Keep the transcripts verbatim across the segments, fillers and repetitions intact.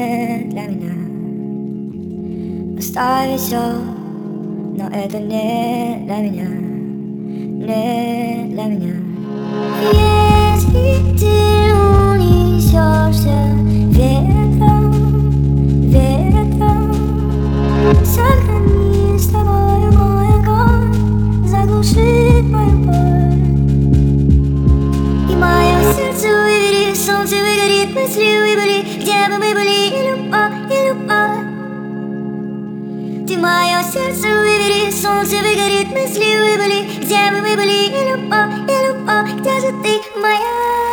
не для меня. Оставить все, но это не для меня, не для меня. Если ты унесешься ветром, ветром, сохрани с тобой мой огонь, заглушит мою боль. И мое сердце выбери, солнце выгорит, мысли выбыли, где бы мы были, и любовь, и любовь. Ты мое сердце выбери, солнце выгорит, мысли выбыли, где бы мы были, и любовь, и любовь, где же ты, моя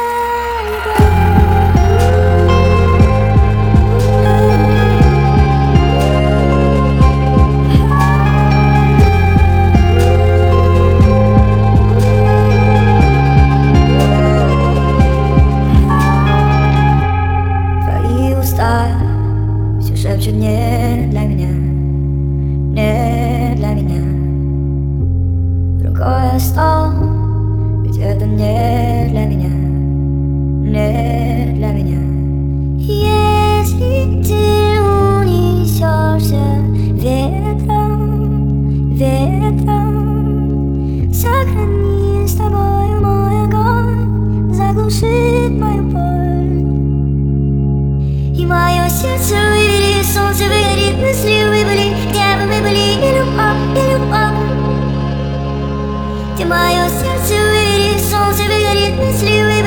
твои уста все шепчут не для меня, не для меня. Рукой о стол, ведь это не для меня, не для меня. Если ты унесешься ветром, ветром, сохрани с тобой мой огонь, заглушит мою боль. И мое сердце выбери, солнце выгорит, мысли выбыли, где бы мы были, и любовь, и любовь. Ты мое сердце выбери, солнце выгорит, мысли выбыли.